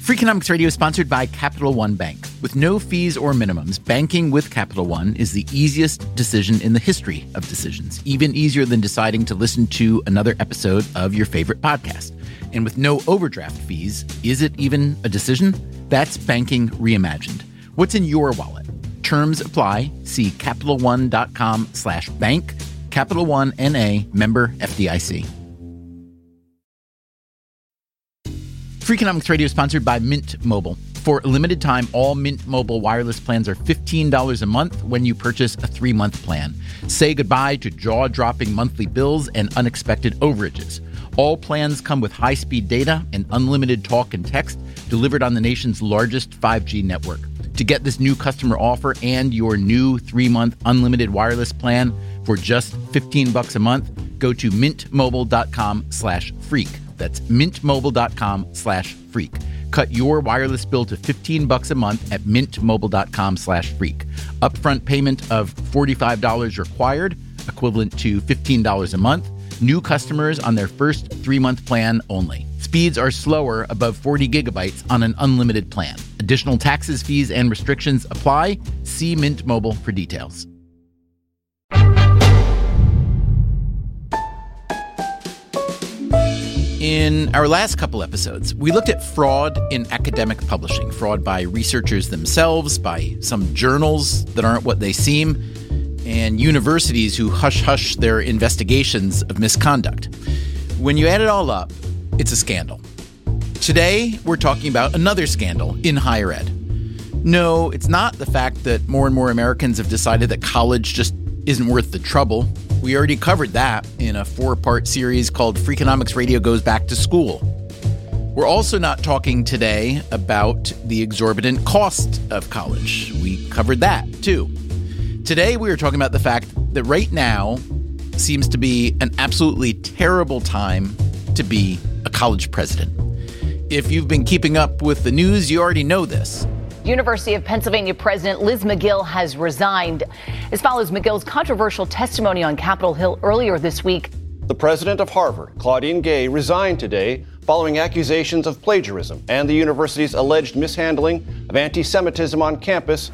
Freakonomics Radio is sponsored by Capital One Bank. With no fees or minimums, banking with Capital One is the easiest decision in the history of decisions, even easier than deciding to listen to another episode of your favorite podcast. And with no overdraft fees, is it even a decision? That's banking reimagined. What's in your wallet? Terms apply. See CapitalOne.com/bank. Capital One N.A. member FDIC. Freakonomics Radio is sponsored by Mint Mobile. For a limited time, all Mint Mobile wireless plans are $15 a month when you purchase a 3-month plan. Say goodbye to jaw-dropping monthly bills and unexpected overages. All plans come with high-speed data and unlimited talk and text delivered on the nation's largest 5G network. To get this new customer offer and your new 3-month unlimited wireless plan for just $15 a month, go to mintmobile.com/freak. That's mintmobile.com/freak. Cut your wireless bill to $15 a month at mintmobile.com/freak. Upfront payment of $45 required, equivalent to $15 a month. New customers on their first 3-month plan only. Speeds are slower above 40 gigabytes on an unlimited plan. Additional taxes, fees, and restrictions apply. See Mint Mobile for details. In our last couple episodes, we looked at fraud in academic publishing, fraud by researchers themselves, by some journals that aren't what they seem, and universities who hush-hush their investigations of misconduct. When you add it all up, it's a scandal. Today, we're talking about another scandal in higher ed. No, it's not the fact that more and more Americans have decided that college just isn't worth the trouble. We already covered that in a 4-part series called Freakonomics Radio Goes Back to School. We're also not talking today about the exorbitant cost of college. We covered that, too. Today, we are talking about the fact that right now seems to be an absolutely terrible time to be a college president. If you've been keeping up with the news, you already know this. University of Pennsylvania President Liz Magill has resigned. This follows Magill's controversial testimony on Capitol Hill earlier this week. The president of Harvard, Claudine Gay, resigned today following accusations of plagiarism and the university's alleged mishandling of anti-Semitism on campus.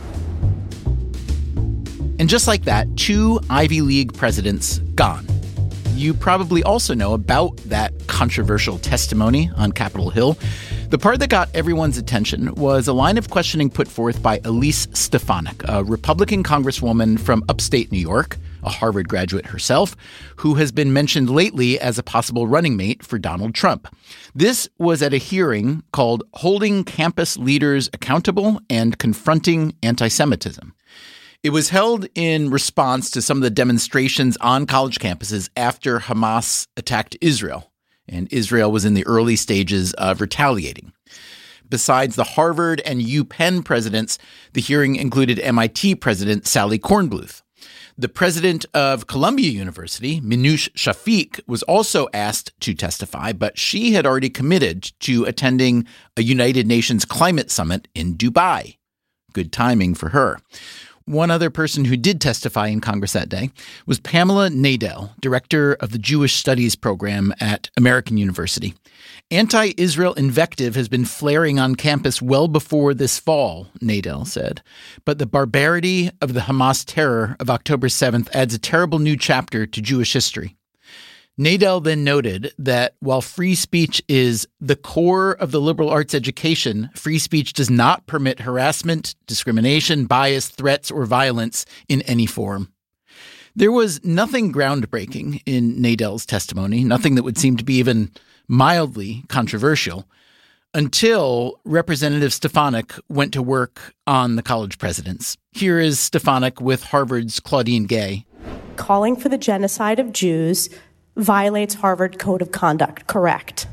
And just like that, 2 Ivy League presidents gone. You probably also know about that controversial testimony on Capitol Hill. The part that got everyone's attention was a line of questioning put forth by Elise Stefanik, a Republican congresswoman from upstate New York, a Harvard graduate herself, who has been mentioned lately as a possible running mate for Donald Trump. This was at a hearing called Holding Campus Leaders Accountable and Confronting Anti-Semitism. It was held in response to some of the demonstrations on college campuses after Hamas attacked Israel, and Israel was in the early stages of retaliating. Besides the Harvard and UPenn presidents, the hearing included MIT President Sally Kornbluth. The president of Columbia University, Minouche Shafik, was also asked to testify, but she had already committed to attending a United Nations climate summit in Dubai. Good timing for her. One other person who did testify in Congress that day was Pamela Nadel, director of the Jewish Studies program at American University. Anti-Israel invective has been flaring on campus well before this fall, Nadel said. But the barbarity of the Hamas terror of October 7th adds a terrible new chapter to Jewish history. Nadel then noted that while free speech is the core of the liberal arts education, free speech does not permit harassment, discrimination, bias, threats, or violence in any form. There was nothing groundbreaking in Nadel's testimony, nothing that would seem to be even mildly controversial, until Representative Stefanik went to work on the college presidents. Here is Stefanik with Harvard's Claudine Gay. Calling for the genocide of Jews violates Harvard Code of Conduct, correct?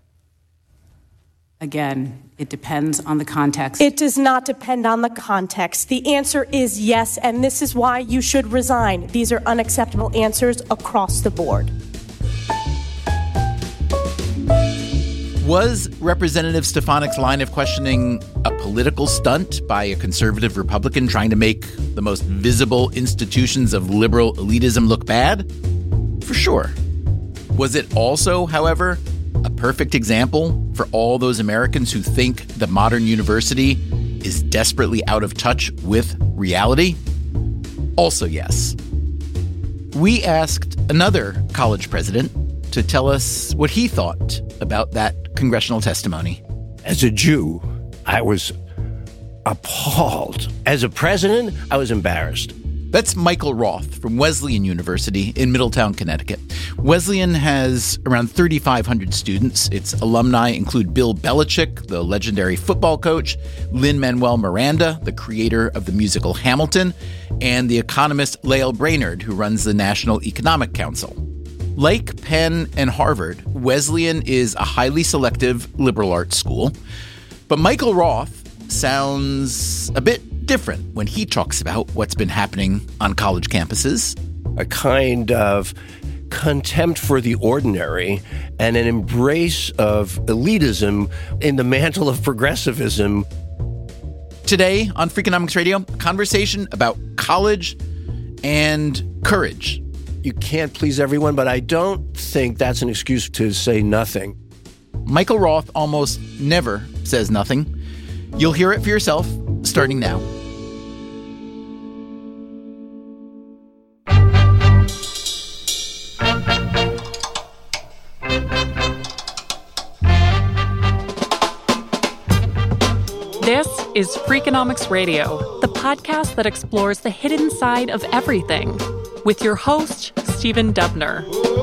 Again, it depends on the context. It does not depend on the context. The answer is yes, and this is why you should resign. These are unacceptable answers across the board. Was Representative Stefanik's line of questioning a political stunt by a conservative Republican trying to make the most visible institutions of liberal elitism look bad? For sure. Was it also, however, a perfect example for all those Americans who think the modern university is desperately out of touch with reality? Also, yes. We asked another college president to tell us what he thought about that congressional testimony. As a Jew, I was appalled. As a president, I was embarrassed. That's Michael Roth from Wesleyan University in Middletown, Connecticut. Wesleyan has around 3,500 students. Its alumni include Bill Belichick, the legendary football coach, Lin-Manuel Miranda, the creator of the musical Hamilton, and the economist Lael Brainerd, who runs the National Economic Council. Like Penn and Harvard, Wesleyan is a highly selective liberal arts school. But Michael Roth sounds a bit different when he talks about what's been happening on college campuses. A kind of contempt for the ordinary and an embrace of elitism in the mantle of progressivism. Today on Freakonomics Radio, a conversation about college and courage. You can't please everyone, but I don't think that's an excuse to say nothing. Michael Roth almost never says nothing. You'll hear it for yourself starting now. This is Freakonomics Radio, the podcast that explores the hidden side of everything, with your host, Stephen Dubner.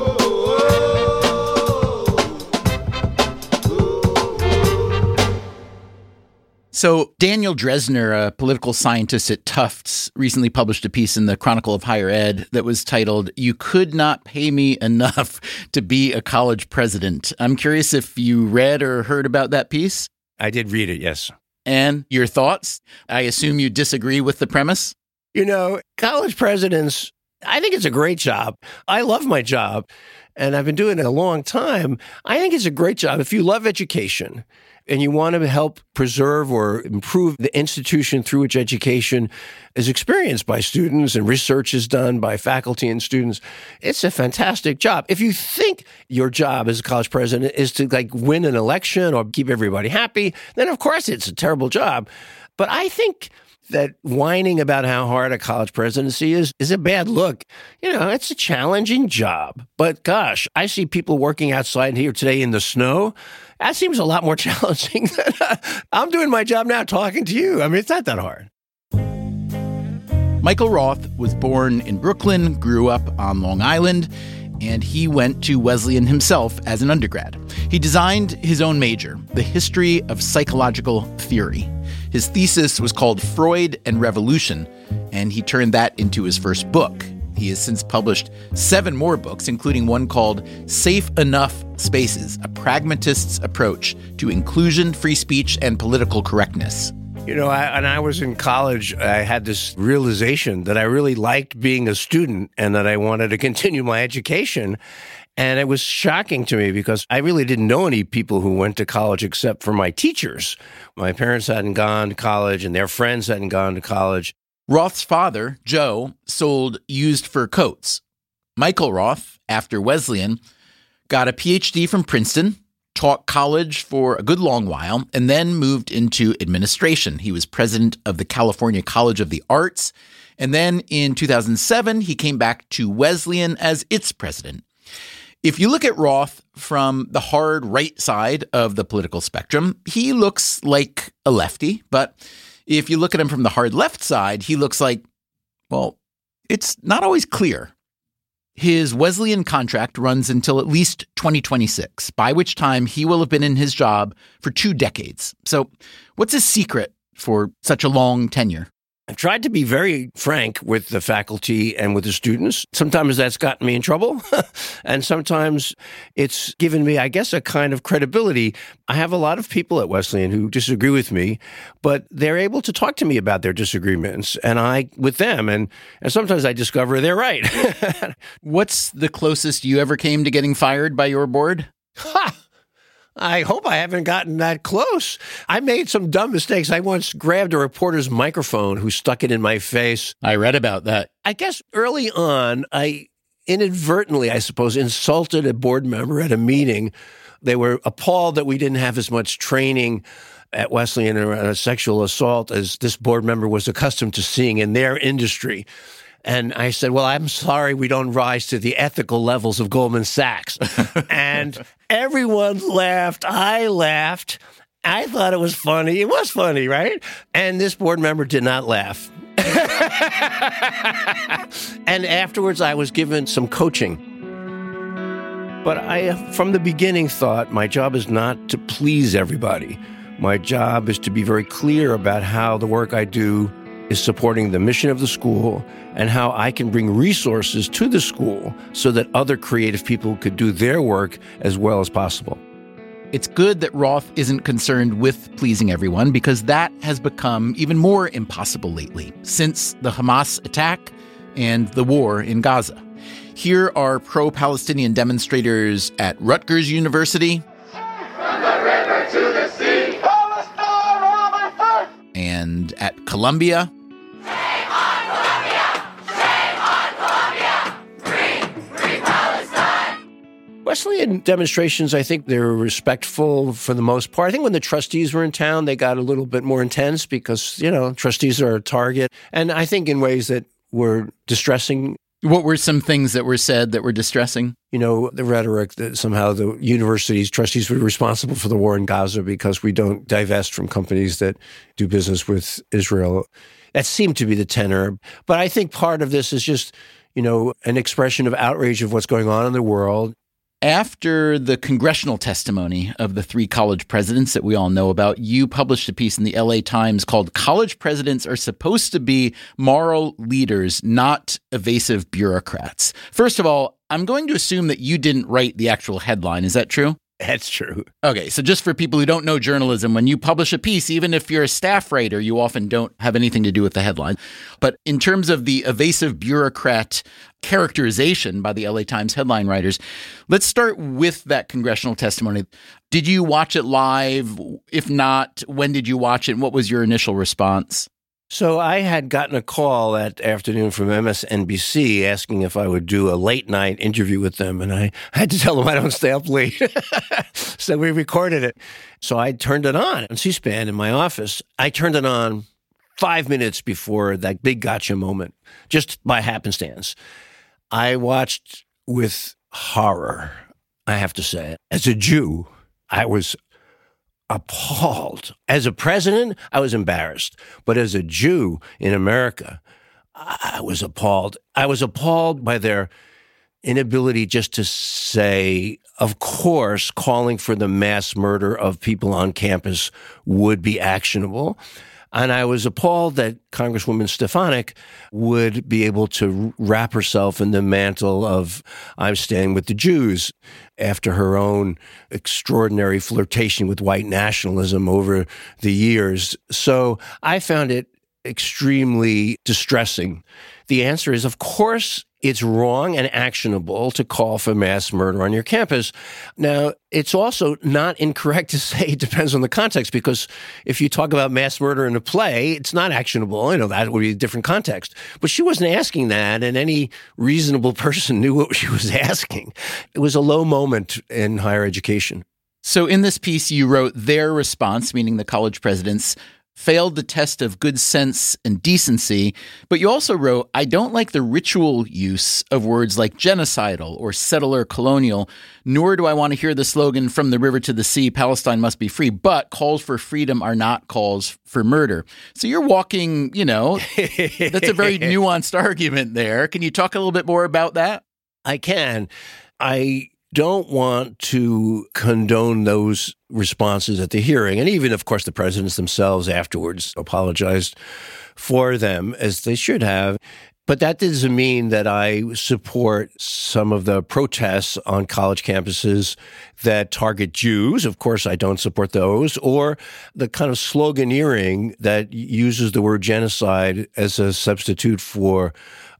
So Daniel Drezner, a political scientist at Tufts, recently published a piece in the Chronicle of Higher Ed that was titled, "You Could Not Pay Me Enough to Be a College President." I'm curious if you read or heard about that piece? I did read it, yes. And your thoughts? I assume you disagree with the premise? You know, college presidents, I think it's a great job. I love my job, and I've been doing it a long time. I think it's a great job. If you love education and you want to help preserve or improve the institution through which education is experienced by students and research is done by faculty and students, it's a fantastic job. If you think your job as a college president is to win an election or keep everybody happy, then of course it's a terrible job. But I think that whining about how hard a college presidency is a bad look. You know, it's a challenging job. But gosh, I see people working outside here today in the snow. That seems a lot more challenging than I'm doing my job now talking to you. I mean, it's not that hard. Michael Roth was born in Brooklyn, grew up on Long Island, and he went to Wesleyan himself as an undergrad. He designed his own major, the history of psychological theory. His thesis was called Freud and Revolution, and he turned that into his first book. He has since published 7 more books, including one called Safe Enough Spaces, a pragmatist's approach to inclusion, free speech, and political correctness. You know, when I was in college, I had this realization that I really liked being a student and that I wanted to continue my education. And it was shocking to me because I really didn't know any people who went to college except for my teachers. My parents hadn't gone to college and their friends hadn't gone to college. Roth's father, Joe, sold used fur coats. Michael Roth, after Wesleyan, got a PhD from Princeton, taught college for a good long while, and then moved into administration. He was president of the California College of the Arts. And then in 2007, he came back to Wesleyan as its president. If you look at Roth from the hard right side of the political spectrum, he looks like a lefty. But if you look at him from the hard left side, he looks like, well, it's not always clear. His Wesleyan contract runs until at least 2026, by which time he will have been in his job for 2 decades. So what's his secret for such a long tenure? I've tried to be very frank with the faculty and with the students. Sometimes that's gotten me in trouble, and sometimes it's given me, I guess, a kind of credibility. I have a lot of people at Wesleyan who disagree with me, but they're able to talk to me about their disagreements, and I with them, and sometimes I discover they're right. What's the closest you ever came to getting fired by your board? Ha! I hope I haven't gotten that close. I made some dumb mistakes. I once grabbed a reporter's microphone who stuck it in my face. I read about that. I guess early on, I inadvertently, I suppose, insulted a board member at a meeting They were appalled that we didn't have as much training at Wesleyan around sexual assault as this board member was accustomed to seeing in their industry. And I said, well, I'm sorry we don't rise to the ethical levels of Goldman Sachs. And everyone laughed. I laughed. I thought it was funny. It was funny, right? And this board member did not laugh. And afterwards, I was given some coaching. But I, from the beginning, thought my job is not to please everybody. My job is to be very clear about how the work I do is supporting the mission of the school and how I can bring resources to the school so that other creative people could do their work as well as possible. It's good that Roth isn't concerned with pleasing everyone, because that has become even more impossible lately since the Hamas attack and the war in Gaza. Here are pro-Palestinian demonstrators at Rutgers University. From the river to the sea. And at Columbia. Shame on Columbia! Shame on Columbia! Free Palestine! Wesleyan demonstrations, I think they're respectful for the most part. I think when the trustees were in town, they got a little bit more intense because, trustees are a target. And I think in ways that were distressing. What were some things that were said that were distressing? The rhetoric that somehow the university's trustees were responsible for the war in Gaza because we don't divest from companies that do business with Israel. That seemed to be the tenor. But I think part of this is just, an expression of outrage of what's going on in the world. After the congressional testimony of the 3 college presidents that we all know about, you published a piece in the LA Times called "College Presidents Are Supposed to Be Moral Leaders, Not Evasive Bureaucrats." First of all, I'm going to assume that you didn't write the actual headline. Is that true? That's true. Okay, so just for people who don't know journalism, when you publish a piece, even if you're a staff writer, you often don't have anything to do with the headline. But in terms of the evasive bureaucrat characterization by the LA Times headline writers, let's start with that congressional testimony. Did you watch it live? If not, when did you watch it? And what was your initial response? So I had gotten a call that afternoon from MSNBC asking if I would do a late night interview with them. And I had to tell them I don't stay up late. So we recorded it. So I turned it on C-SPAN in my office. I turned it on 5 minutes before that big gotcha moment, just by happenstance. I watched with horror, I have to say. As a Jew, I was appalled. As a president, I was embarrassed. But as a Jew in America, I was appalled. I was appalled by their inability just to say, of course, calling for the mass murder of people on campus would be actionable. And I was appalled that Congresswoman Stefanik would be able to wrap herself in the mantle of "I'm staying with the Jews" after her own extraordinary flirtation with white nationalism over the years. So I found it extremely distressing. The answer is, of course, it's wrong and actionable to call for mass murder on your campus. Now, it's also not incorrect to say it depends on the context, because if you talk about mass murder in a play, it's not actionable. That would be a different context. But she wasn't asking that, and any reasonable person knew what she was asking. It was a low moment in higher education. So in this piece, you wrote their response, meaning the college presidents, failed the test of good sense and decency, but you also wrote, "I don't like the ritual use of words like genocidal or settler colonial, nor do I want to hear the slogan 'From the river to the sea, Palestine must be free,' but calls for freedom are not calls for murder." So you're walking, that's a very nuanced argument there. Can you talk a little bit more about that? I can. I don't want to condone those responses at the hearing. And even, of course, the presidents themselves afterwards apologized for them, as they should have. But that doesn't mean that I support some of the protests on college campuses that target Jews. Of course, I don't support those. Or the kind of sloganeering that uses the word genocide as a substitute for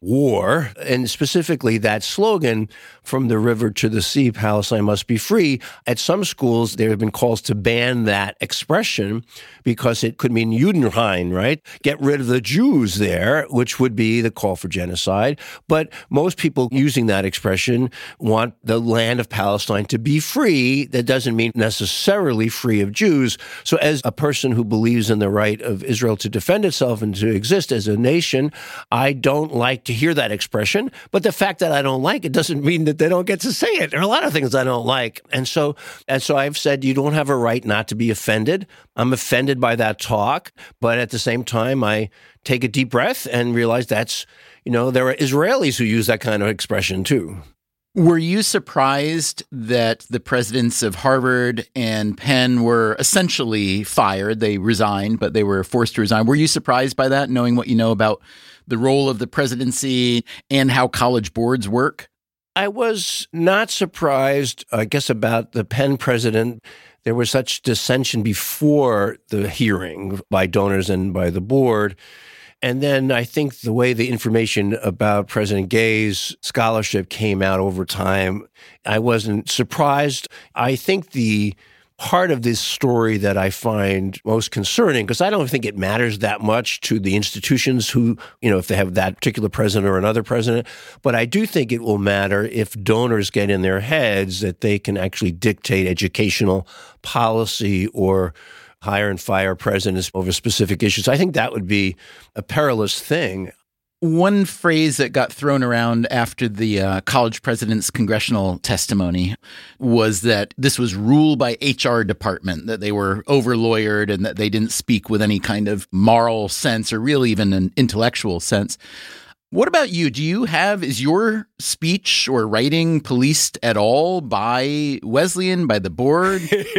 war, and specifically that slogan, "From the river to the sea, Palestine must be free." At some schools, there have been calls to ban that expression because it could mean Judenrein, right? Get rid of the Jews there, which would be the call for genocide. But most people using that expression want the land of Palestine to be free. That doesn't mean necessarily free of Jews. So as a person who believes in the right of Israel to defend itself and to exist as a nation, I don't like to hear that expression. But the fact that I don't like it doesn't mean that they don't get to say it. There are a lot of things I don't like. And so I've said you don't have a right not to be offended. I'm offended by that talk. But at the same time, I take a deep breath and realize that's, there are Israelis who use that kind of expression too. Were you surprised that the presidents of Harvard and Penn were essentially fired? They resigned, but they were forced to resign. Were you surprised by that, knowing what you know about the role of the presidency and how college boards work? I was not surprised, I guess, about the Penn president. There was such dissension before the hearing by donors and by the board. And then I think the way the information about President Gay's scholarship came out over time, I wasn't surprised. I think the part of this story that I find most concerning, because I don't think it matters that much to the institutions who, if they have that particular president or another president, but I do think it will matter if donors get in their heads that they can actually dictate educational policy or hire and fire presidents over specific issues. I think that would be a perilous thing. One phrase that got thrown around after the college president's congressional testimony was that this was ruled by HR department, that they were over-lawyered and that they didn't speak with any kind of moral sense or really even an intellectual sense. What about you? Is your speech or writing policed at all by Wesleyan, by the board?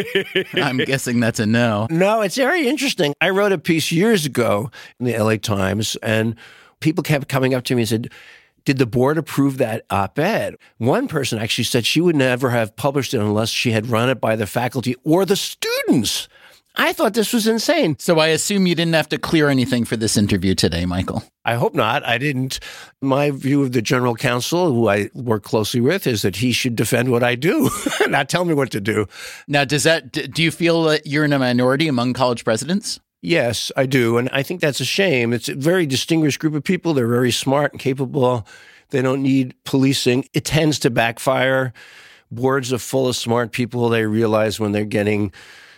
I'm guessing that's a no. No, it's very interesting. I wrote a piece years ago in the LA Times, and people kept coming up to me and said, did the board approve that op-ed? One person actually said she would never have published it unless she had run it by the faculty or the students. I thought this was insane. So I assume you didn't have to clear anything for this interview today, Michael. I hope not. I didn't. My view of the general counsel, who I work closely with, is that he should defend what I do, not tell me what to do. Now, do you feel that you're in a minority among college presidents? Yes, I do. And I think that's a shame. It's a very distinguished group of people. They're very smart and capable. They don't need policing. It tends to backfire. Boards are full of smart people. They realize when they're getting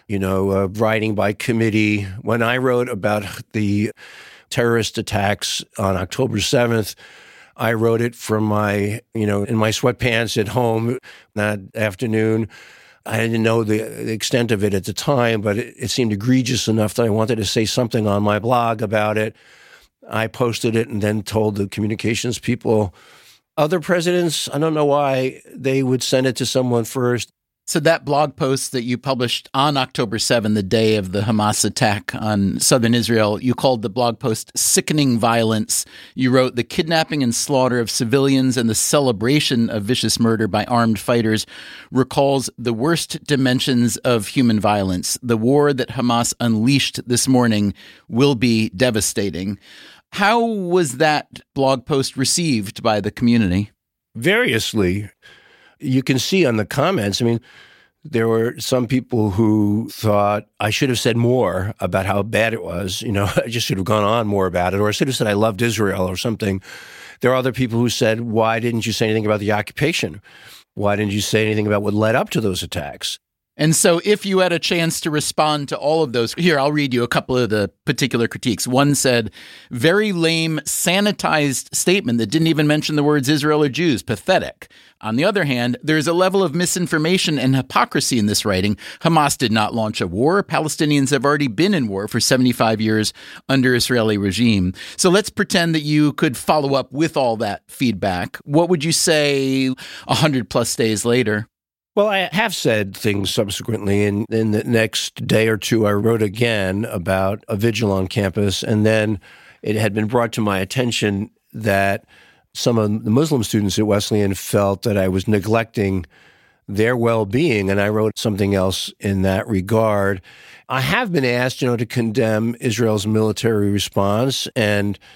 writing by committee. When I wrote about the terrorist attacks on October 7th, I wrote it from my, in my sweatpants at home that afternoon. I didn't know the extent of it at the time, but it seemed egregious enough that I wanted to say something on my blog about it. I posted it and then told the communications people. Other presidents, I don't know why they would send it to someone first. So that blog post that you published on October 7, the day of the Hamas attack on southern Israel, you called the blog post "Sickening Violence." You wrote, "The kidnapping and slaughter of civilians and the celebration of vicious murder by armed fighters recalls the worst dimensions of human violence. The war that Hamas unleashed this morning will be devastating." How was that blog post received by the community? Variously. You can see on the comments, there were some people who thought I should have said more about how bad it was. I just should have gone on more about it, or I should have said I loved Israel or something. There are other people who said, why didn't you say anything about the occupation? Why didn't you say anything about what led up to those attacks? And so if you had a chance to respond to all of those, here, I'll read you a couple of the particular critiques. One said, "Very lame, sanitized statement that didn't even mention the words Israel or Jews. Pathetic." On the other hand, there's a level of misinformation and hypocrisy in this writing. Hamas did not launch a war. Palestinians have already been in war for 75 years under Israeli regime. So let's pretend that you could follow up with all that feedback. What would you say 100 plus days later? Well, I have said things subsequently. In the next day or two, I wrote again about a vigil on campus. And then it had been brought to my attention that some of the Muslim students at Wesleyan felt that I was neglecting their well-being. And I wrote something else in that regard. I have been asked, to condemn Israel's military response. And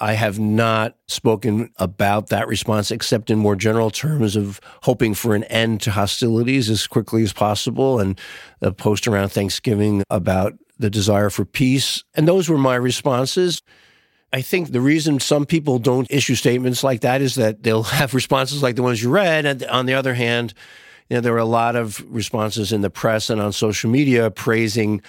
I have not spoken about that response except in more general terms of hoping for an end to hostilities as quickly as possible, and a post around Thanksgiving about the desire for peace. And those were my responses. I think the reason some people don't issue statements like that is that they'll have responses like the ones you read. And on the other hand, there were a lot of responses in the press and on social media praising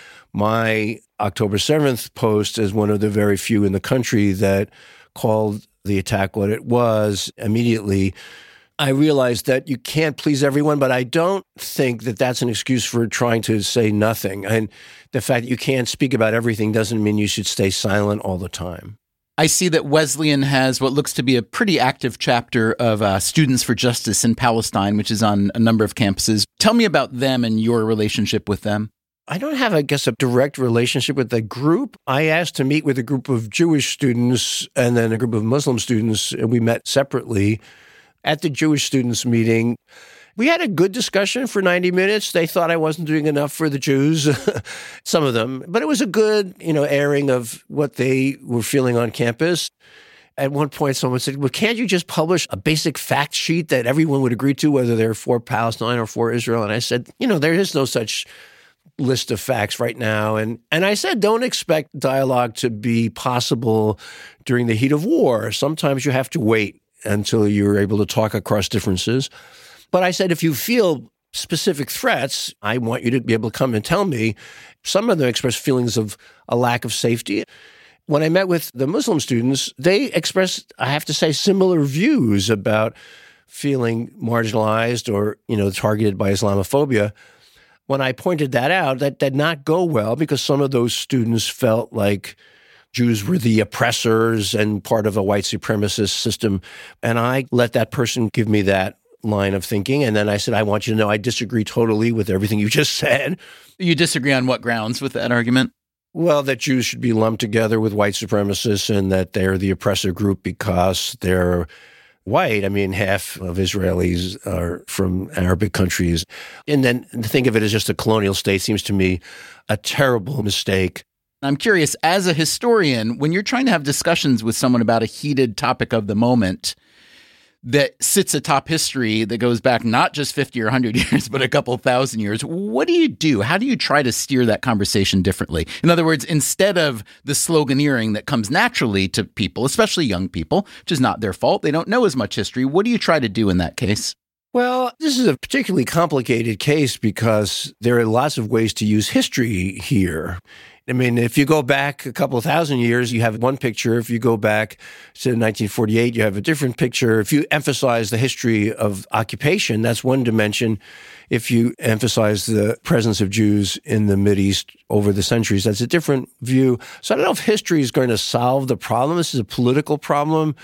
my October 7th post as one of the very few in the country that called the attack what it was immediately. I realized that you can't please everyone, but I don't think that that's an excuse for trying to say nothing. And the fact that you can't speak about everything doesn't mean you should stay silent all the time. I see that Wesleyan has what looks to be a pretty active chapter of Students for Justice in Palestine, which is on a number of campuses. Tell me about them and your relationship with them. I don't have, I guess, a direct relationship with the group. I asked to meet with a group of Jewish students and then a group of Muslim students, and we met separately. At the Jewish students meeting, we had a good discussion for 90 minutes. They thought I wasn't doing enough for the Jews, some of them. But it was a good, airing of what they were feeling on campus. At one point, someone said, well, can't you just publish a basic fact sheet that everyone would agree to, whether they're for Palestine or for Israel? And I said, there is no such list of facts right now. And I said, don't expect dialogue to be possible during the heat of war. Sometimes you have to wait until you're able to talk across differences. But I said, if you feel specific threats, I want you to be able to come and tell me. Some of them expressed feelings of a lack of safety. When I met with the Muslim students, they expressed, I have to say, similar views about feeling marginalized or, targeted by Islamophobia. When I pointed that out, that did not go well because some of those students felt like Jews were the oppressors and part of a white supremacist system. And I let that person give me that line of thinking. And then I said, I want you to know I disagree totally with everything you just said. You disagree on what grounds with that argument? Well, that Jews should be lumped together with white supremacists and that they're the oppressor group because they're white. I mean, half of Israelis are from Arabic countries. And then to think of it as just a colonial state seems to me a terrible mistake. I'm curious, as a historian, when you're trying to have discussions with someone about a heated topic of the moment that sits atop history that goes back not just 50 or 100 years, but a couple thousand years, what do you do? How do you try to steer that conversation differently? In other words, instead of the sloganeering that comes naturally to people, especially young people, which is not their fault, they don't know as much history, what do you try to do in that case? Well, this is a particularly complicated case because there are lots of ways to use history here. I mean, if you go back a couple of thousand years, you have one picture. If you go back to 1948, you have a different picture. If you emphasize the history of occupation, that's one dimension. If you emphasize the presence of Jews in the Mideast over the centuries, that's a different view. So I don't know if history is going to solve the problem. This is a political problem.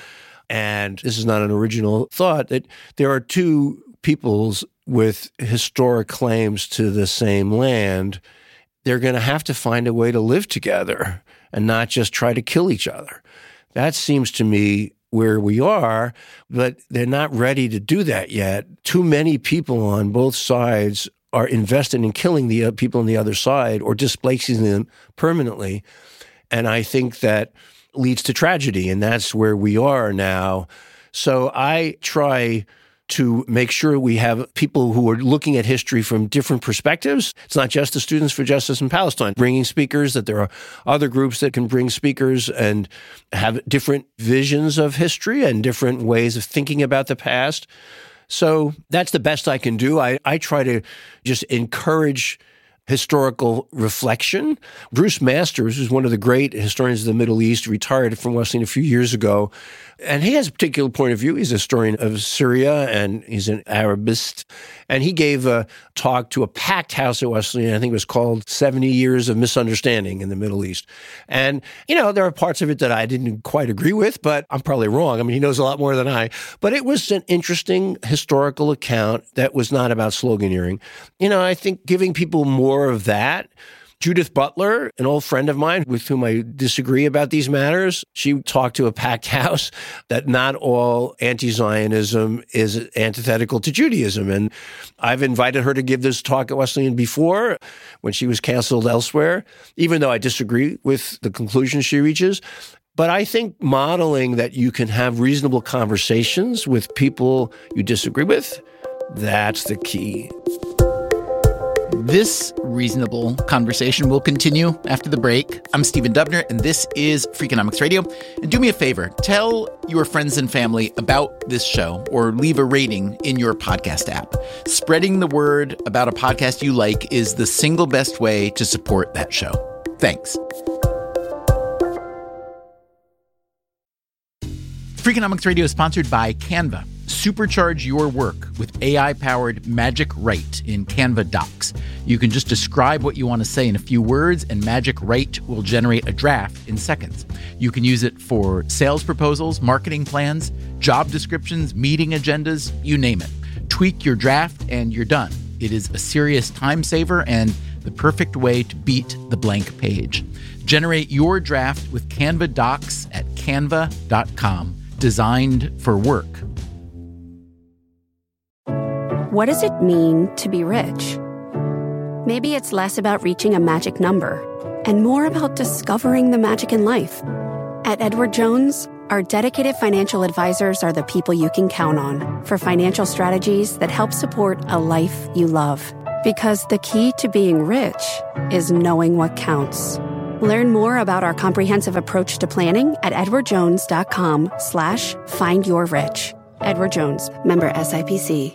And this is not an original thought, that there are two peoples with historic claims to the same land. They're going to have to find a way to live together and not just try to kill each other. That seems to me where we are, but they're not ready to do that yet. Too many people on both sides are invested in killing the people on the other side or displacing them permanently. And I think that leads to tragedy, and that's where we are now. So I try to make sure we have people who are looking at history from different perspectives. It's not just the Students for Justice in Palestine, bringing speakers, that there are other groups that can bring speakers and have different visions of history and different ways of thinking about the past. So that's the best I can do. I try to just encourage historical reflection. Bruce Masters, who's one of the great historians of the Middle East, retired from Wesleyan a few years ago, and he has a particular point of view. He's a historian of Syria, and he's an Arabist. And he gave a talk to a packed house at Wesleyan. I think it was called 70 Years of Misunderstanding in the Middle East. And, there are parts of it that I didn't quite agree with, but I'm probably wrong. I mean, he knows a lot more than I. But it was an interesting historical account that was not about sloganeering. I think giving people more of that. Judith Butler, an old friend of mine with whom I disagree about these matters, she talked to a packed house that not all anti-Zionism is antithetical to Judaism. And I've invited her to give this talk at Wesleyan before when she was canceled elsewhere, even though I disagree with the conclusion she reaches. But I think modeling that you can have reasonable conversations with people you disagree with, that's the key. This reasonable conversation will continue after the break. I'm Stephen Dubner, and this is Freakonomics Radio. And do me a favor, tell your friends and family about this show or leave a rating in your podcast app. Spreading the word about a podcast you like is the single best way to support that show. Thanks. Freakonomics Radio is sponsored by Canva. Supercharge your work with AI-powered Magic Write in Canva Docs. You can just describe what you want to say in a few words, and Magic Write will generate a draft in seconds. You can use it for sales proposals, marketing plans, job descriptions, meeting agendas, you name it. Tweak your draft and you're done. It is a serious time saver and the perfect way to beat the blank page. Generate your draft with Canva Docs at canva.com. Designed for work. What does it mean to be rich? Maybe it's less about reaching a magic number and more about discovering the magic in life. At Edward Jones, our dedicated financial advisors are the people you can count on for financial strategies that help support a life you love. Because the key to being rich is knowing what counts. Learn more about our comprehensive approach to planning at edwardjones.com/findyourrich. Edward Jones, member SIPC.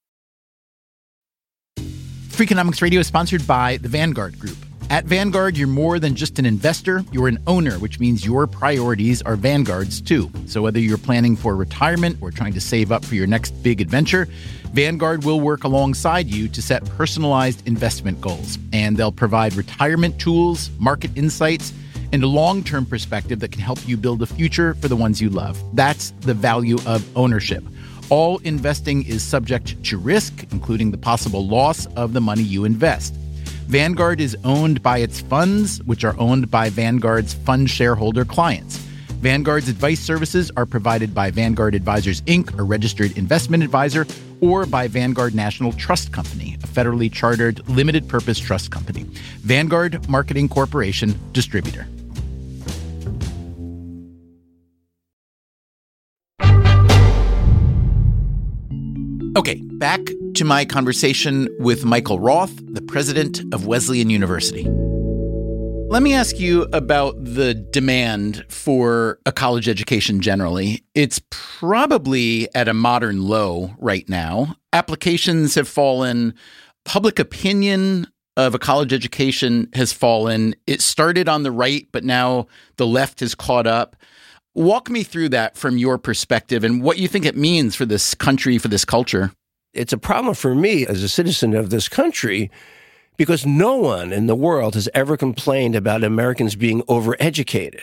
Freakonomics Radio is sponsored by the Vanguard Group. At Vanguard, you're more than just an investor, you're an owner, which means your priorities are Vanguard's too. So whether you're planning for retirement or trying to save up for your next big adventure, Vanguard will work alongside you to set personalized investment goals. And they'll provide retirement tools, market insights, and a long-term perspective that can help you build a future for the ones you love. That's the value of ownership. All investing is subject to risk, including the possible loss of the money you invest. Vanguard is owned by its funds, which are owned by Vanguard's fund shareholder clients. Vanguard's advice services are provided by Vanguard Advisors, Inc., a registered investment advisor, or by Vanguard National Trust Company, a federally chartered limited-purpose trust company. Vanguard Marketing Corporation, distributor. Okay, back to my conversation with Michael Roth, the president of Wesleyan University. Let me ask you about the demand for a college education generally. It's probably at a modern low right now. Applications have fallen. Public opinion of a college education has fallen. It started on the right, but now the left has caught up. Walk me through that from your perspective and what you think it means for this country, for this culture. It's a problem for me as a citizen of this country because no one in the world has ever complained about Americans being overeducated.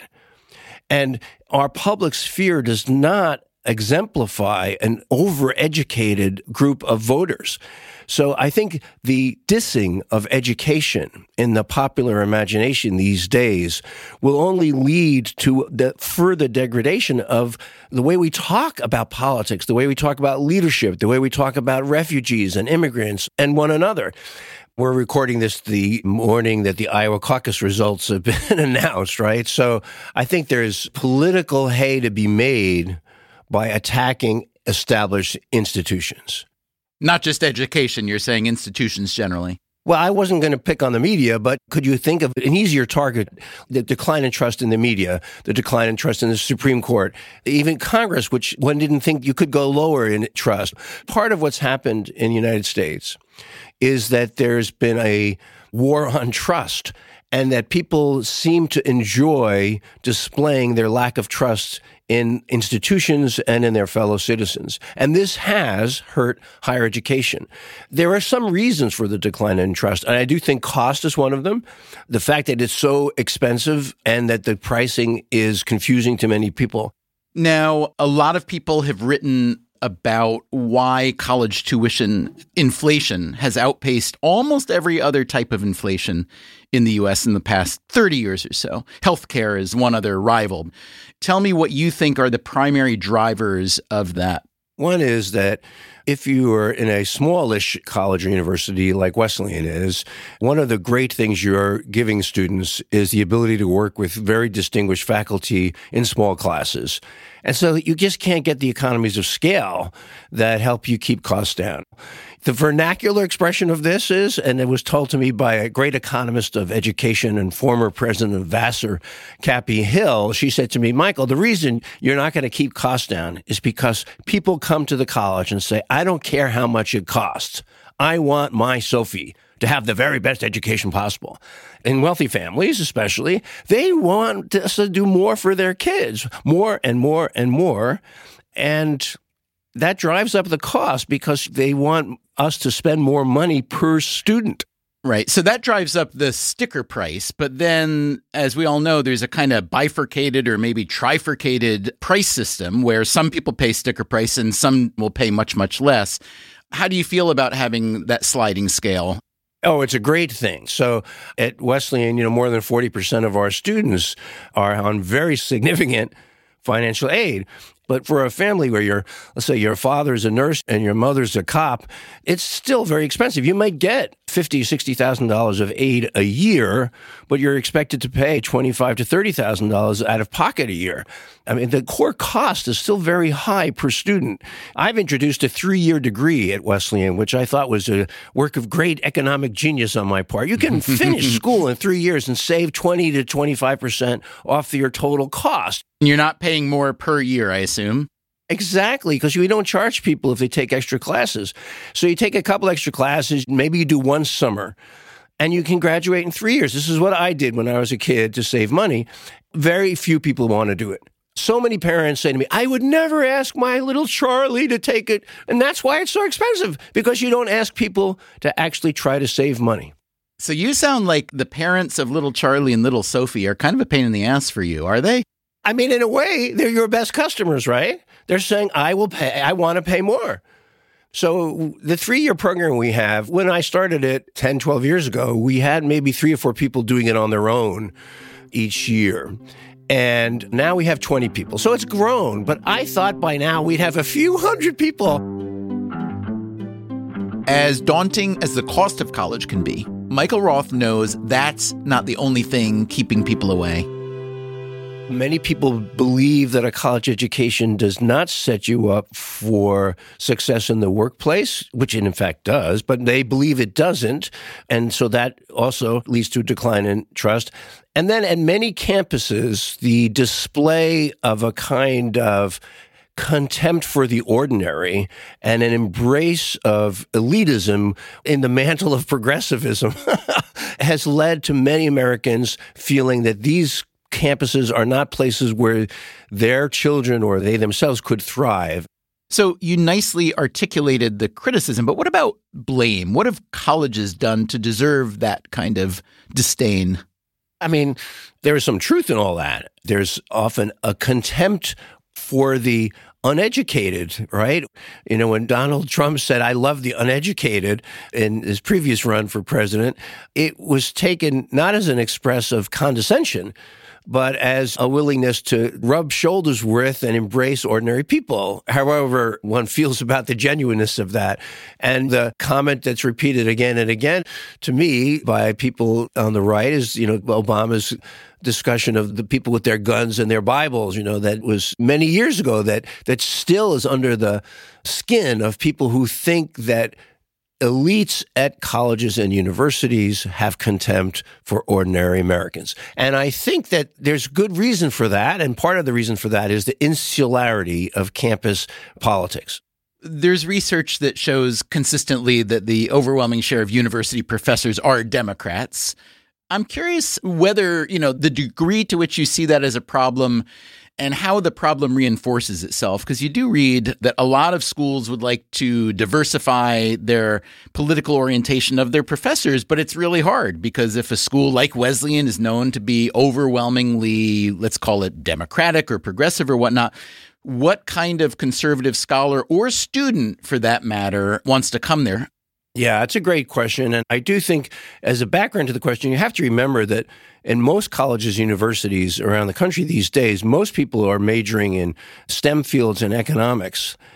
And our public sphere does not exemplify an overeducated group of voters. So I think the dissing of education in the popular imagination these days will only lead to the further degradation of the way we talk about politics, the way we talk about leadership, the way we talk about refugees and immigrants and one another. We're recording this the morning that the Iowa caucus results have been announced, right? So I think there's political hay to be made by attacking established institutions. Not just education, you're saying institutions generally. Well, I wasn't going to pick on the media, but could you think of an easier target? The decline in trust in the media, the decline in trust in the Supreme Court, even Congress, which one didn't think you could go lower in trust. Part of what's happened in the United States is that there's been a war on trust and that people seem to enjoy displaying their lack of trust in institutions and in their fellow citizens. And this has hurt higher education. There are some reasons for the decline in trust, and I do think cost is one of them. The fact that it's so expensive and that the pricing is confusing to many people. Now, a lot of people have written about why college tuition inflation has outpaced almost every other type of inflation in the U.S. in the past 30 years or so. Healthcare is one other rival. Tell me what you think are the primary drivers of that. One is that If you are in a smallish college or university like Wesleyan is, one of the great things you're giving students is the ability to work with very distinguished faculty in small classes. And so you just can't get the economies of scale that help you keep costs down. The vernacular expression of this is, and it was told to me by a great economist of education and former president of Vassar, Cappy Hill. She said to me, Michael, the reason you're not going to keep costs down is because people come to the college and say, I don't care how much it costs. I want my Sophie to have the very best education possible. In wealthy families, especially, they want us to do more for their kids, more and more and more. And that drives up the cost because they want us to spend more money per student. Right. So that drives up the sticker price. But then, as we all know, there's a kind of bifurcated or maybe trifurcated price system where some people pay sticker price and some will pay much, much less. How do you feel about having that sliding scale? Oh, it's a great thing. So at Wesleyan, more than 40% of our students are on very significant financial aid. But for a family where let's say your father's a nurse and your mother's a cop, it's still very expensive. You might get $50,000, $60,000 of aid a year, but you're expected to pay $25,000 to $30,000 out of pocket a year. I mean, the core cost is still very high per student. I've introduced a 3-year degree at Wesleyan, which I thought was a work of great economic genius on my part. You can finish school in 3 years and save 20 to 25% off your total cost. You're not paying more per year, I assume. Exactly, because we don't charge people if they take extra classes. So you take a couple extra classes, maybe you do one summer, and you can graduate in 3 years. This is what I did when I was a kid to save money. Very few people want to do it. So many parents say to me, I would never ask my little Charlie to take it. And that's why it's so expensive, because you don't ask people to actually try to save money. So you sound like the parents of little Charlie and little Sophie are kind of a pain in the ass for you, are they? I mean, in a way, they're your best customers, right? They're saying, I will pay, I want to pay more. So the 3-year program we have, when I started it 10, 12 years ago, we had maybe 3 or 4 people doing it on their own each year. And now we have 20 people. So it's grown, but I thought by now we'd have a few hundred people. As daunting as the cost of college can be, Michael Roth knows that's not the only thing keeping people away. Many people believe that a college education does not set you up for success in the workplace, which it in fact does, but they believe it doesn't. And so that also leads to a decline in trust. And then at many campuses, the display of a kind of contempt for the ordinary and an embrace of elitism in the mantle of progressivism has led to many Americans feeling that these campuses are not places where their children or they themselves could thrive. So you nicely articulated the criticism, but what about blame? What have colleges done to deserve that kind of disdain? I mean, there is some truth in all that. There's often a contempt for the uneducated, right? When Donald Trump said, I love the uneducated in his previous run for president, it was taken not as an express of condescension, but as a willingness to rub shoulders with and embrace ordinary people, however one feels about the genuineness of that. And the comment that's repeated again and again to me by people on the right is, Obama's discussion of the people with their guns and their Bibles, that was many years ago, that still is under the skin of people who think that elites at colleges and universities have contempt for ordinary Americans. And I think that there's good reason for that. And part of the reason for that is the insularity of campus politics. There's research that shows consistently that the overwhelming share of university professors are Democrats. I'm curious whether, the degree to which you see that as a problem and how the problem reinforces itself, because you do read that a lot of schools would like to diversify their political orientation of their professors, but it's really hard because if a school like Wesleyan is known to be overwhelmingly, let's call it democratic or progressive or whatnot, what kind of conservative scholar or student, for that matter, wants to come there? Yeah, that's a great question. And I do think as a background to the question, you have to remember that in most colleges, universities around the country these days, most people are majoring in STEM fields and economics.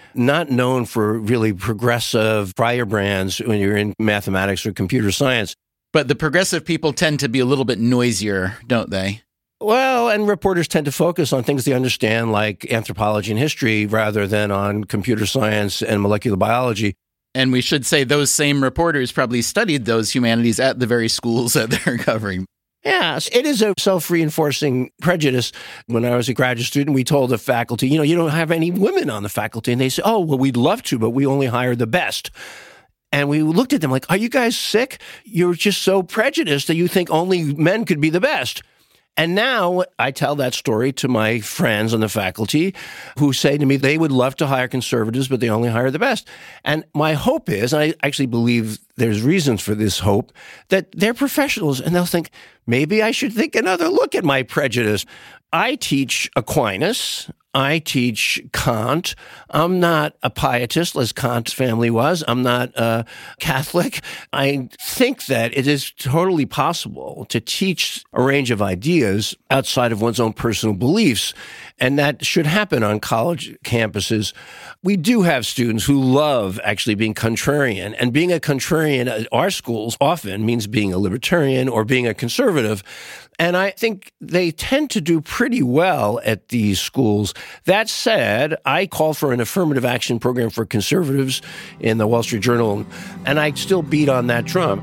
not known for really progressive firebrands when you're in mathematics or computer science. But the progressive people tend to be a little bit noisier, don't they? Well, and reporters tend to focus on things they understand, like anthropology and history, rather than on computer science and molecular biology. And we should say those same reporters probably studied those humanities at the very schools that they're covering. Yes, it is a self-reinforcing prejudice. When I was a graduate student, we told the faculty, you don't have any women on the faculty. And they said, oh, well, we'd love to, but we only hire the best. And we looked at them like, are you guys sick? You're just so prejudiced that you think only men could be the best. And now I tell that story to my friends on the faculty who say to me they would love to hire conservatives, but they only hire the best. And my hope is, and I actually believe there's reasons for this hope, that they're professionals and they'll think, maybe I should take another look at my prejudice. I teach Aquinas. I teach Kant. I'm not a pietist, as Kant's family was. I'm not a Catholic. I think that it is totally possible to teach a range of ideas outside of one's own personal beliefs, and that should happen on college campuses. We do have students who love actually being contrarian, and being a contrarian at our schools often means being a libertarian or being a conservative. And I think they tend to do pretty well at these schools. That said, I call for an affirmative action program for conservatives in the Wall Street Journal, and I still beat on that drum.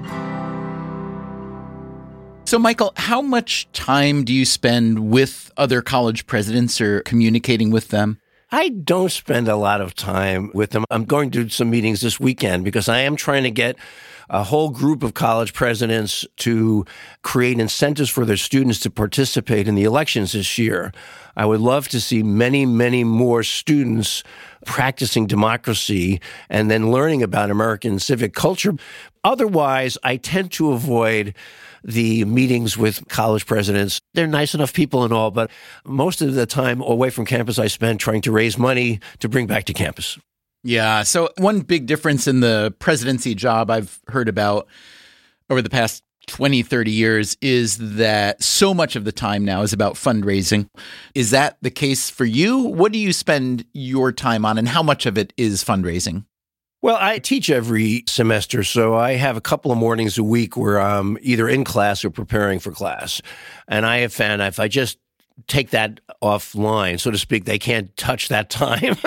So, Michael, how much time do you spend with other college presidents or communicating with them? I don't spend a lot of time with them. I'm going to some meetings this weekend because I am trying to get a whole group of college presidents to create incentives for their students to participate in the elections this year. I would love to see many, many more students practicing democracy and then learning about American civic culture. Otherwise, I tend to avoid the meetings with college presidents. They're nice enough people and all, but most of the time away from campus, I spend trying to raise money to bring back to campus. Yeah. So one big difference in the presidency job I've heard about over the past 20, 30 years is that so much of the time now is about fundraising. Is that the case for you? What do you spend your time on, and how much of it is fundraising? Well, I teach every semester, so I have a couple of mornings a week where I'm either in class or preparing for class. And I have found if I just take that offline, so to speak, they can't touch that time.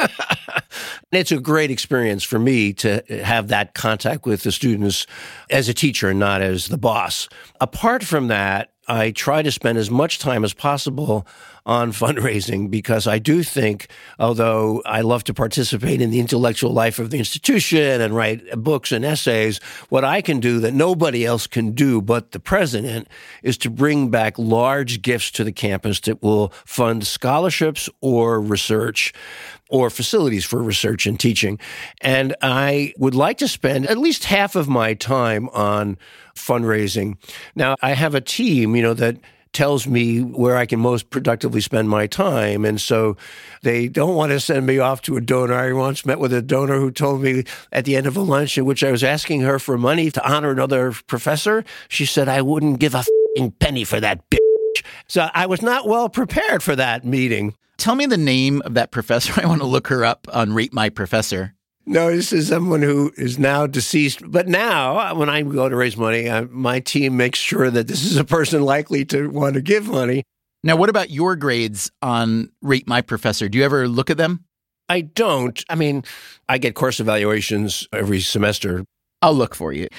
It's a great experience for me to have that contact with the students as a teacher, not as the boss. Apart from that, I try to spend as much time as possible on fundraising because I do think, although I love to participate in the intellectual life of the institution and write books and essays, what I can do that nobody else can do but the president is to bring back large gifts to the campus that will fund scholarships or research or facilities for research and teaching. And I would like to spend at least half of my time on fundraising. Now, I have a team, that tells me where I can most productively spend my time. And so they don't want to send me off to a donor. I once met with a donor who told me at the end of a lunch in which I was asking her for money to honor another professor, she said, I wouldn't give a penny for that bitch. So I was not well prepared for that meeting. Tell me the name of that professor. I want to look her up on Rate My Professor. No, this is someone who is now deceased. But now, when I go to raise money, my team makes sure that this is a person likely to want to give money. Now, what about your grades on Rate My Professor? Do you ever look at them? I don't. I mean, I get course evaluations every semester. I'll look for you.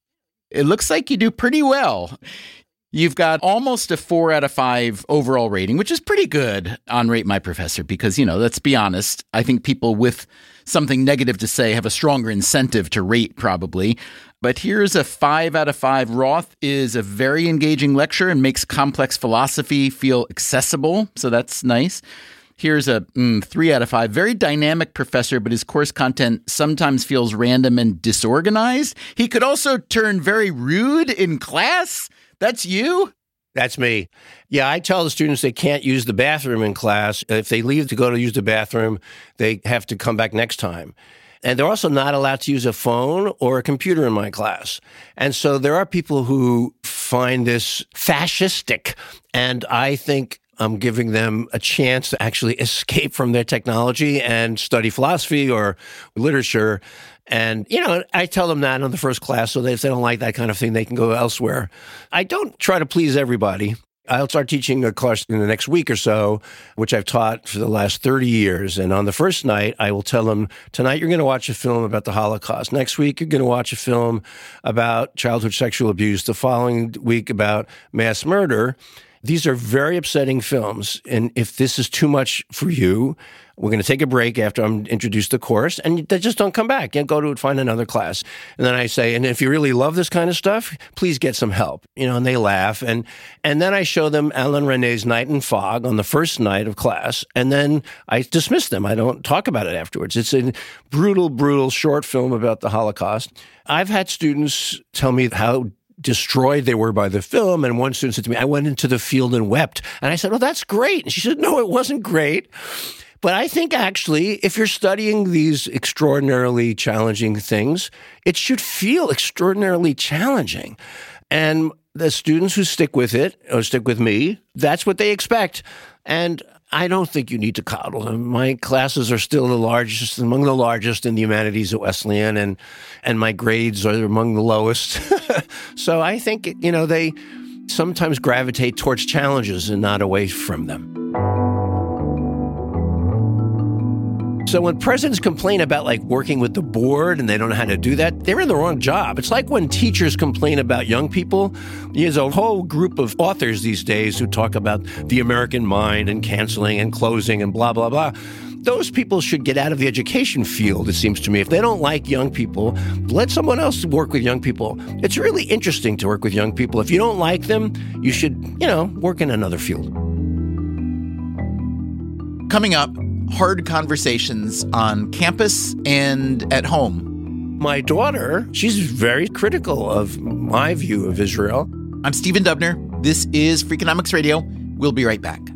It looks like you do pretty well. You've got almost a 4 out of 5 overall rating, which is pretty good on Rate My Professor because, let's be honest, I think people with something negative to say have a stronger incentive to rate probably. But here's a 5 out of 5. Roth is a very engaging lecturer and makes complex philosophy feel accessible. So that's nice. Here's a 3 out of 5. Very dynamic professor, but his course content sometimes feels random and disorganized. He could also turn very rude in class. That's you? That's me. Yeah, I tell the students they can't use the bathroom in class. If they leave to go to use the bathroom, they have to come back next time. And they're also not allowed to use a phone or a computer in my class. And so there are people who find this fascistic. And I think I'm giving them a chance to actually escape from their technology and study philosophy or literature. And, I tell them that in the first class, so that if they don't like that kind of thing, they can go elsewhere. I don't try to please everybody. I'll start teaching a course in the next week or so, which I've taught for the last 30 years. And on the first night, I will tell them, tonight you're going to watch a film about the Holocaust. Next week, you're going to watch a film about childhood sexual abuse. The following week about mass murder. These are very upsetting films. And if this is too much for you, we're going to take a break after I'm introduced the course, and they just don't come back. Go to find another class. And then I say, and if you really love this kind of stuff, please get some help. And they laugh. And then I show them Alain René's Night and Fog on the first night of class, and then I dismiss them. I don't talk about it afterwards. It's a brutal, brutal short film about the Holocaust. I've had students tell me how destroyed they were by the film, and one student said to me, I went into the field and wept. And I said, well, that's great. And she said, no, it wasn't great. But I think actually, if you're studying these extraordinarily challenging things, it should feel extraordinarily challenging. And the students who stick with it, or stick with me, that's what they expect. And I don't think you need to coddle them. My classes are still among the largest in the humanities at Wesleyan, and my grades are among the lowest. So I think, they sometimes gravitate towards challenges and not away from them. So when presidents complain about working with the board and they don't know how to do that, they're in the wrong job. It's like when teachers complain about young people. There's a whole group of authors these days who talk about the American mind and canceling and closing and blah, blah, blah. Those people should get out of the education field, it seems to me. If they don't like young people, let someone else work with young people. It's really interesting to work with young people. If you don't like them, you should, work in another field. Coming up, hard conversations on campus and at home. My daughter, she's very critical of my view of Israel. I'm Stephen Dubner. This is Freakonomics Radio. We'll be right back.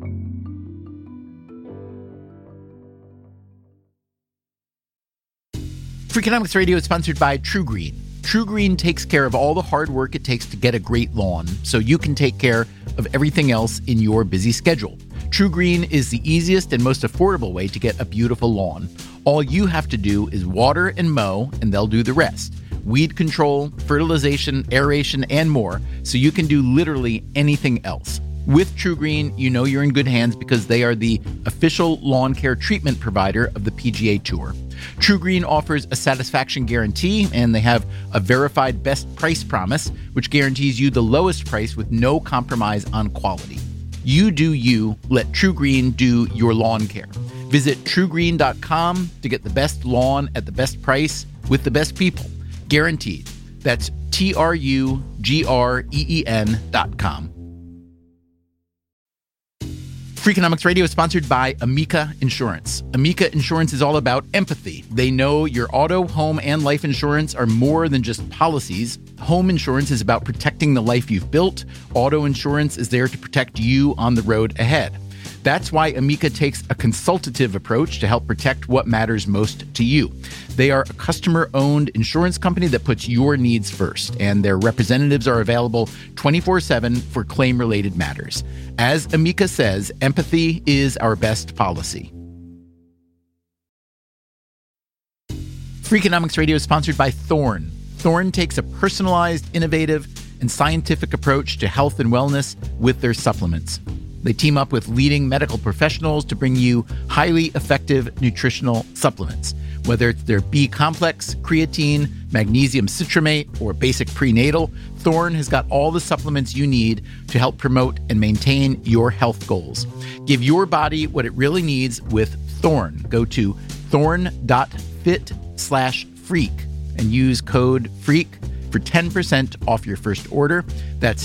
Freakonomics Radio is sponsored by True Green. True Green takes care of all the hard work it takes to get a great lawn, so you can take care of everything else in your busy schedule. True Green is the easiest and most affordable way to get a beautiful lawn. All you have to do is water and mow, and they'll do the rest. Weed control, fertilization, aeration, and more, so you can do literally anything else. With True Green, you know you're in good hands because they are the official lawn care treatment provider of the PGA Tour. True Green offers a satisfaction guarantee, and they have a verified best price promise, which guarantees you the lowest price with no compromise on quality. You do you. Let True Green do your lawn care. Visit truegreen.com to get the best lawn at the best price with the best people. Guaranteed. That's TRUGREEN.com. Freakonomics Radio is sponsored by Amica Insurance. Amica Insurance is all about empathy. They know your auto, home, and life insurance are more than just policies. Home insurance is about protecting the life you've built. Auto insurance is there to protect you on the road ahead. That's why Amica takes a consultative approach to help protect what matters most to you. They are a customer-owned insurance company that puts your needs first, and their representatives are available 24/7 for claim-related matters. As Amica says, empathy is our best policy. Freakonomics Radio is sponsored by Thorne. Thorne takes a personalized, innovative, and scientific approach to health and wellness with their supplements. They team up with leading medical professionals to bring you highly effective nutritional supplements. Whether it's their B-complex, creatine, magnesium citrate, or basic prenatal, Thorne has got all the supplements you need to help promote and maintain your health goals. Give your body what it really needs with Thorne. Go to thorne.fit/freak and use code FREAK for 10% off your first order. That's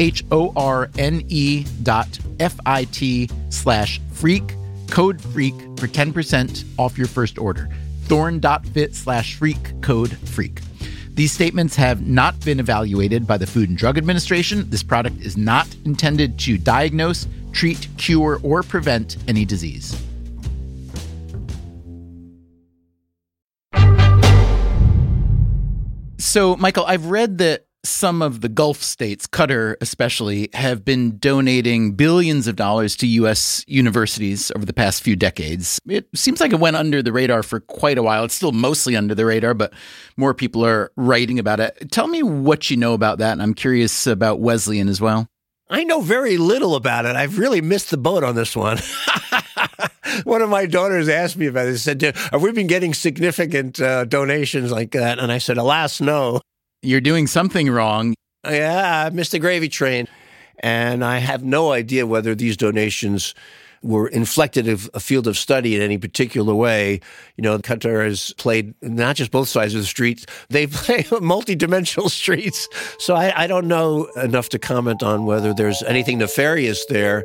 THORNE.FIT/freak, code FREAK for 10% off your first order. Thorne.fit/freak, code FREAK. These statements have not been evaluated by the Food and Drug Administration. This product is not intended to diagnose, treat, cure, or prevent any disease. So, Michael, I've read that Some of the Gulf states, Qatar especially, have been donating billions of dollars to U.S. universities over the past few decades. It seems like it went under the radar for quite a while. It's still mostly under the radar, but more people are writing about it. Tell me what you know about that, and I'm curious about Wesleyan as well. I know very little about it. I've really missed the boat on this one. One of my daughters asked me about it. She said, have we been getting significant donations like that? And I said, alas, no. You're doing something wrong. Yeah, I missed the gravy train. And I have no idea whether these donations were inflected of a field of study in any particular way. You know, Qatar has played not just both sides of the street, they play multi-dimensional streets. So I don't know enough to comment on whether there's anything nefarious there.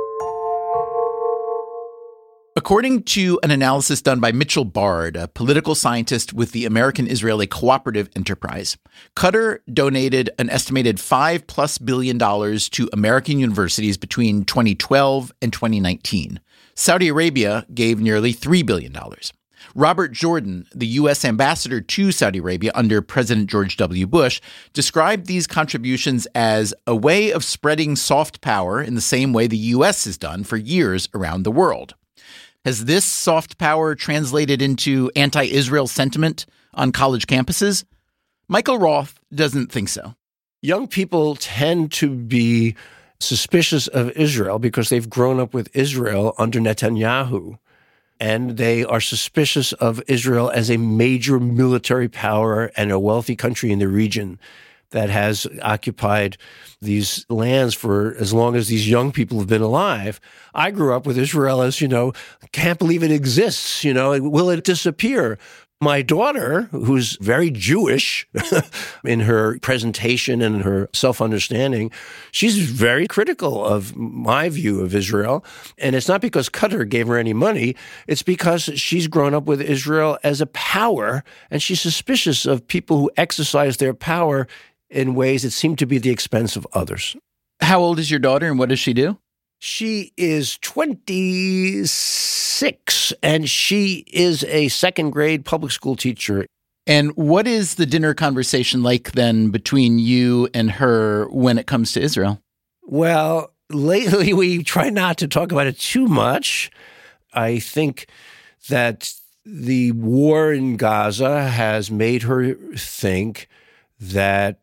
According to an analysis done by Mitchell Bard, a political scientist with the American-Israeli Cooperative Enterprise, Qatar donated an estimated $5+ billion to American universities between 2012 and 2019. Saudi Arabia gave nearly $3 billion. Robert Jordan, the U.S. ambassador to Saudi Arabia under President George W. Bush, described these contributions as a way of spreading soft power in the same way the U.S. has done for years around the world. Has this soft power translated into anti-Israel sentiment on college campuses? Michael Roth doesn't think so. Young people tend to be suspicious of Israel because they've grown up with Israel under Netanyahu. And they are suspicious of Israel as a major military power and a wealthy country in the region that has occupied these lands for as long as these young people have been alive. I grew up with Israel as, can't believe it exists, will it disappear? My daughter, who's very Jewish in her presentation and her self-understanding, she's very critical of my view of Israel. And it's not because Qatar gave her any money. It's because she's grown up with Israel as a power, and she's suspicious of people who exercise their power in ways that seem to be at the expense of others. How old is your daughter, and what does she do? She is 26, and she is a second-grade public school teacher. And what is the dinner conversation like then between you and her when it comes to Israel? Well, lately we try not to talk about it too much. I think that the war in Gaza has made her think that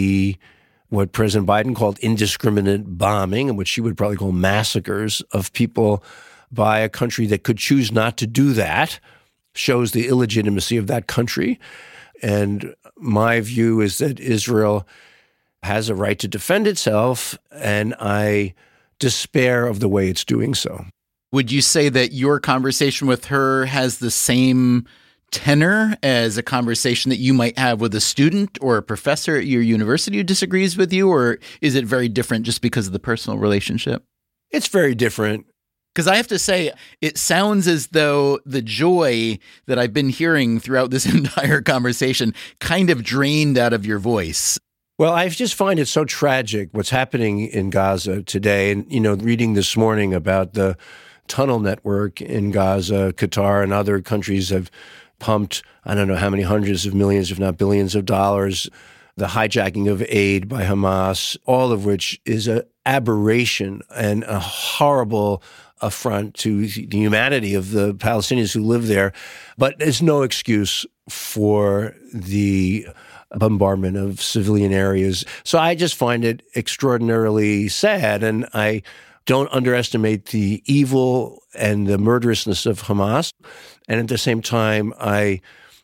what President Biden called indiscriminate bombing, and what she would probably call massacres of people by a country that could choose not to do that, shows the illegitimacy of that country. And my view is that Israel has a right to defend itself, and I despair of the way it's doing so. Would you say that your conversation with her has the same tenor as a conversation that you might have with a student or a professor at your university who disagrees with you, or is it very different just because of the personal relationship? It's very different. Because I have to say, it sounds as though the joy that I've been hearing throughout this entire conversation kind of drained out of your voice. Well, I just find it so tragic what's happening in Gaza today. And, reading this morning about the tunnel network in Gaza, Qatar and other countries have pumped, I don't know how many hundreds of millions, if not billions of dollars, the hijacking of aid by Hamas, all of which is an aberration and a horrible affront to the humanity of the Palestinians who live there. But it's no excuse for the bombardment of civilian areas. So I just find it extraordinarily sad, and I don't underestimate the evil and the murderousness of Hamas. And at the same time, I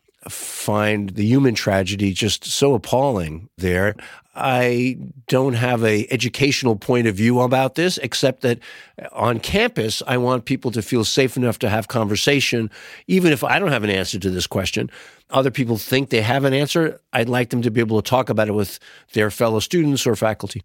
find the human tragedy just so appalling there. I don't have an educational point of view about this, except that on campus, I want people to feel safe enough to have conversation. Even if I don't have an answer to this question, other people think they have an answer. I'd like them to be able to talk about it with their fellow students or faculty.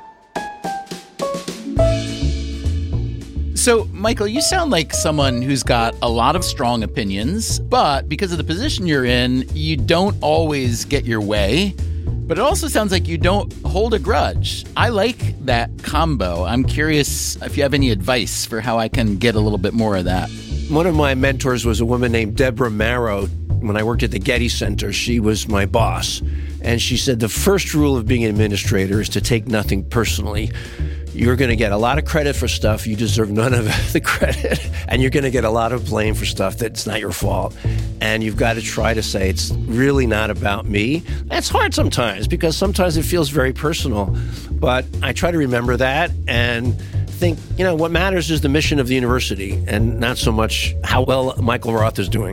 So, Michael, you sound like someone who's got a lot of strong opinions, but because of the position you're in, you don't always get your way. But it also sounds like you don't hold a grudge. I like that combo. I'm curious if you have any advice for how I can get a little bit more of that. One of my mentors was a woman named Deborah Marrow. When I worked at the Getty Center, she was my boss. And she said the first rule of being an administrator is to take nothing personally. You're going to get a lot of credit for stuff you deserve none of the credit, and you're going to get a lot of blame for stuff that's not your fault. And you've got to try to say, it's really not about me. That's hard sometimes, because sometimes it feels very personal. But I try to remember that and think, what matters is the mission of the university and not so much how well Michael Roth is doing.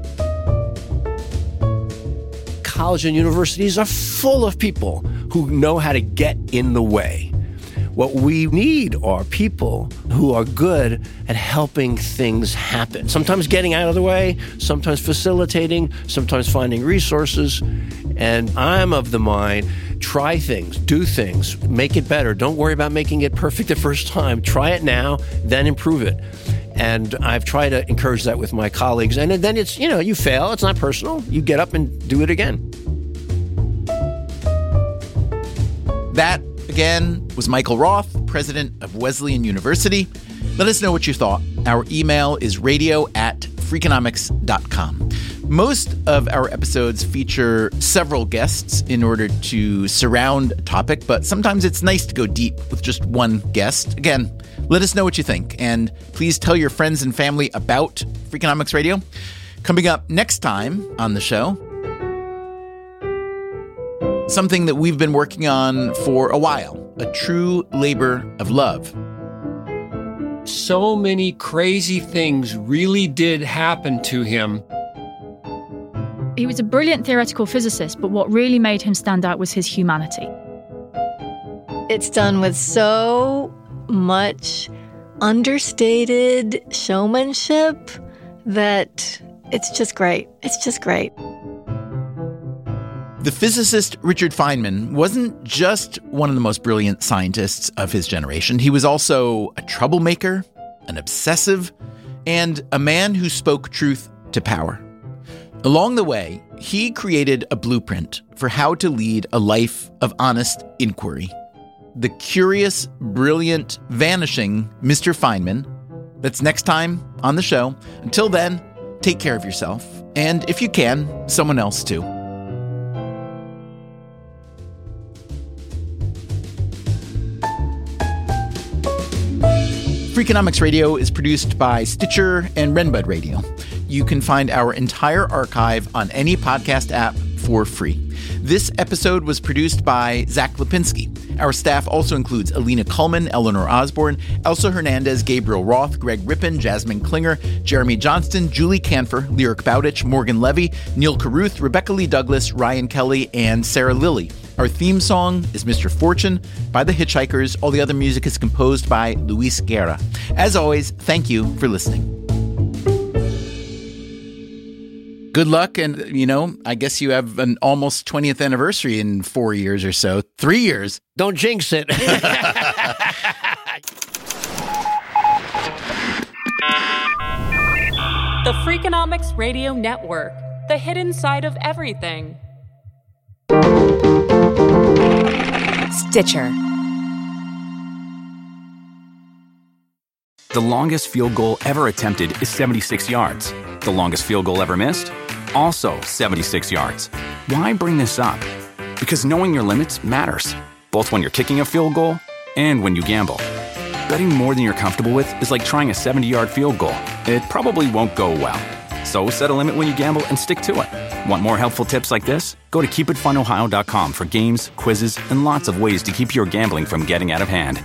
College and universities are full of people who know how to get in the way. What we need are people who are good at helping things happen. Sometimes getting out of the way, sometimes facilitating, sometimes finding resources. And I'm of the mind, try things, do things, make it better. Don't worry about making it perfect the first time. Try it now, then improve it. And I've tried to encourage that with my colleagues. And then it's, you fail. It's not personal. You get up and do it again. That, again, was Michael Roth, president of Wesleyan University. Let us know what you thought. Our email is radio@freakonomics.com. Most of our episodes feature several guests in order to surround a topic, but sometimes it's nice to go deep with just one guest. Again, let us know what you think, and please tell your friends and family about Freakonomics Radio. Coming up next time on the show, something that we've been working on for a while, a true labor of love. So many crazy things really did happen to him. He was a brilliant theoretical physicist, but what really made him stand out was his humanity. It's done with so much understated showmanship that it's just great. It's just great. The physicist Richard Feynman wasn't just one of the most brilliant scientists of his generation. He was also a troublemaker, an obsessive, and a man who spoke truth to power. Along the way, he created a blueprint for how to lead a life of honest inquiry. The curious, brilliant, vanishing Mr. Feynman. That's next time on the show. Until then, take care of yourself. And if you can, someone else too. Freakonomics Radio is produced by Stitcher and Renbud Radio. You can find our entire archive on any podcast app for free. This episode was produced by Zach Lipinski. Our staff also includes Alina Kuhlman, Eleanor Osborne, Elsa Hernandez, Gabriel Roth, Greg Rippin, Jasmine Klinger, Jeremy Johnston, Julie Canfer, Lyric Bowditch, Morgan Levy, Neil Carruth, Rebecca Lee Douglas, Ryan Kelly, and Sarah Lilly. Our theme song is Mr. Fortune by The Hitchhikers. All the other music is composed by Luis Guerra. As always, thank you for listening. Good luck, and, I guess you have an almost 20th anniversary in 4 years or so. 3 years. Don't jinx it. The Freakonomics Radio Network, the hidden side of everything. Stitcher. The longest field goal ever attempted is 76 yards. The longest field goal ever missed? Also 76 yards. Why bring this up? Because knowing your limits matters, both when you're kicking a field goal and when you gamble. Betting more than you're comfortable with is like trying a 70-yard field goal. It probably won't go well. So set a limit when you gamble and stick to it. Want more helpful tips like this? Go to keepitfunohio.com for games, quizzes, and lots of ways to keep your gambling from getting out of hand.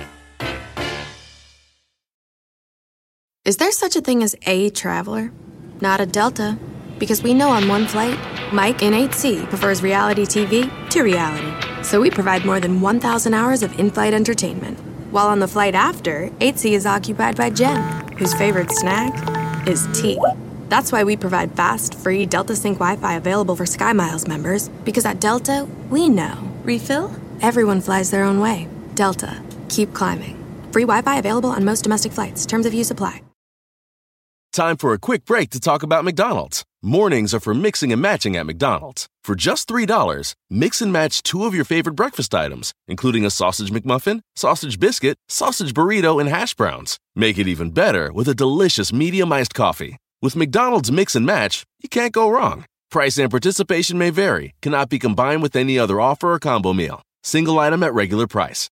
Is there such a thing as a traveler? Not a Delta. Because we know on one flight, Mike in 8C prefers reality TV to reality. So we provide more than 1,000 hours of in-flight entertainment. While on the flight after, 8C is occupied by Jen, whose favorite snack is tea. That's why we provide fast, free Delta Sync Wi-Fi available for SkyMiles members. Because at Delta, we know. Refill? Everyone flies their own way. Delta. Keep climbing. Free Wi-Fi available on most domestic flights. Terms of use apply. Time for a quick break to talk about McDonald's. Mornings are for mixing and matching at McDonald's. For just $3, mix and match 2 of your favorite breakfast items, including a sausage McMuffin, sausage biscuit, sausage burrito, and hash browns. Make it even better with a delicious medium iced coffee. With McDonald's Mix and Match, you can't go wrong. Price and participation may vary. Cannot be combined with any other offer or combo meal. Single item at regular price.